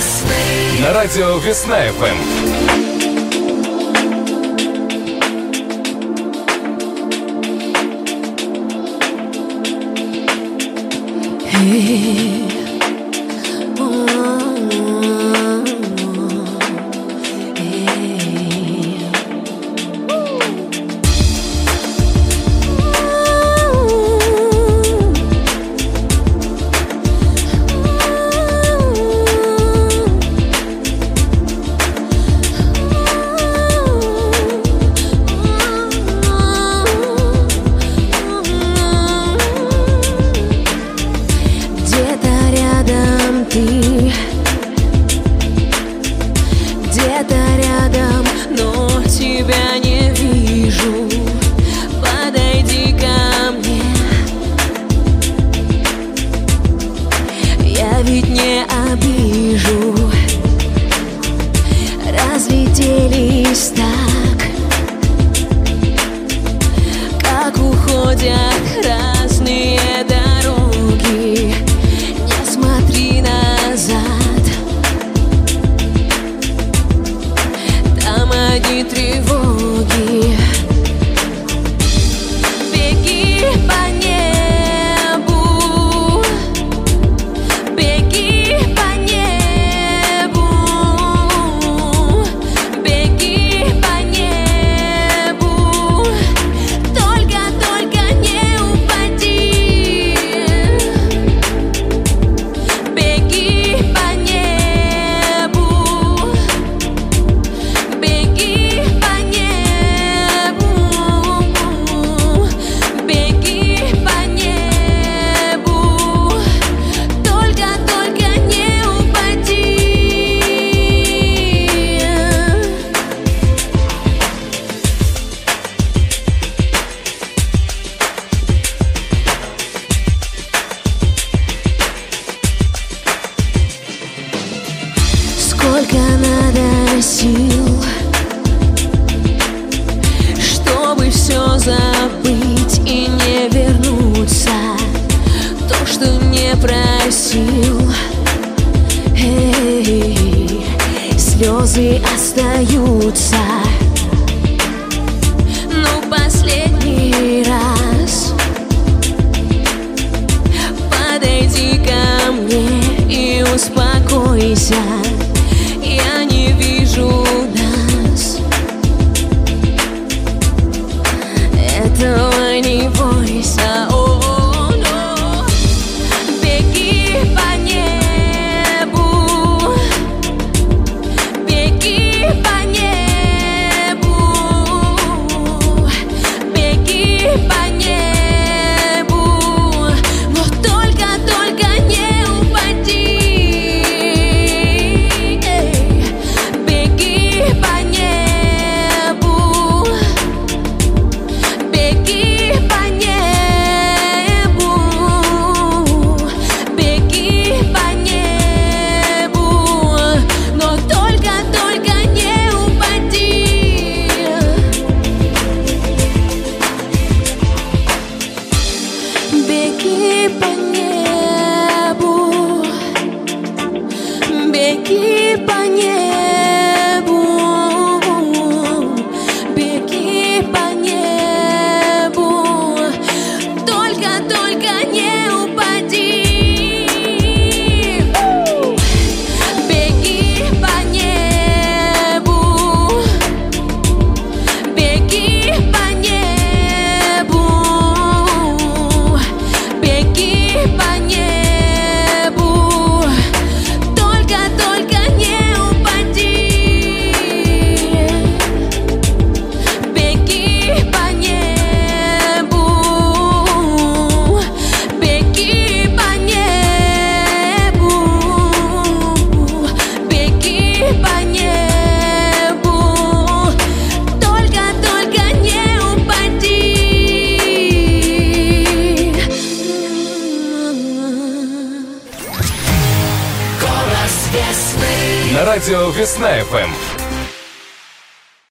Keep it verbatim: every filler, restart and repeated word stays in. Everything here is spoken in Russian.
весны. На радио Весна эф эм. Сколько надо сил, чтобы все забыть и не вернуться, то, что не просил. Эй, слезы остаются, ну последний раз подойди ко мне и успокойся. Я не вижу нас, этого не бойся. О, но беги по небу, беги по небу, беги по небу, но только, только не упади. Беги по небу, беги по небу, беги по небу, только, только не упади. Беги по небу, беги по небу, беги по небу, только, только не упади. Беги по небу, беги по небу, беги по небу, только, только не упади. Голос весны. На радио Весна эф эм.